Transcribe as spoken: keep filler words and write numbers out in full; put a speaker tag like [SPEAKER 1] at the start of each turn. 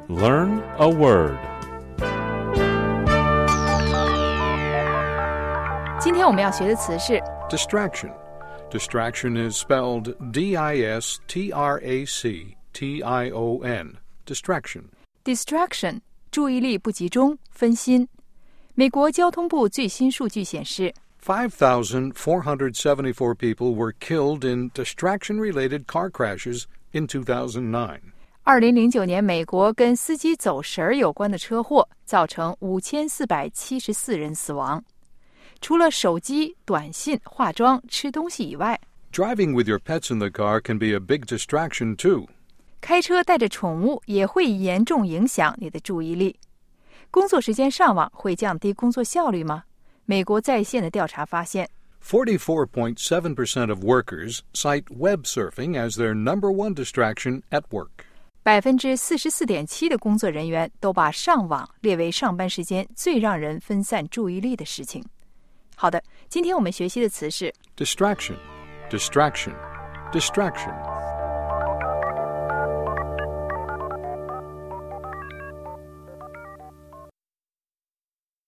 [SPEAKER 1] Learn a word.
[SPEAKER 2] 今天我们要学的词是
[SPEAKER 3] Distraction. Distraction is spelled D I S T R A C T I O N. Distraction.
[SPEAKER 2] distraction 注意力不集中，分心。美国交通部最新数据显示
[SPEAKER 3] five thousand four hundred seventy-four people were killed in distraction-related car crashes in two thousand nine.
[SPEAKER 2] 二零零九年美国跟司机走神儿有关的车祸造成五千四百七十四人死亡。除了手机、短信、化妆、吃东西以外，
[SPEAKER 3] Driving with your pets in the car can be a big distraction too.
[SPEAKER 2] 开车带着宠物也会严重影响你的注意力。工作时间上网会降低工作效率吗？美国在线的调查发现
[SPEAKER 3] forty-four point seven percent of workers cite web surfing as their number one distraction at work.
[SPEAKER 2] 百分之四十四点七的工作人员都把上网列为上班时间最让人分散注意力的事情。好的，今天我们学习的词是
[SPEAKER 3] Distraction, distraction, distraction.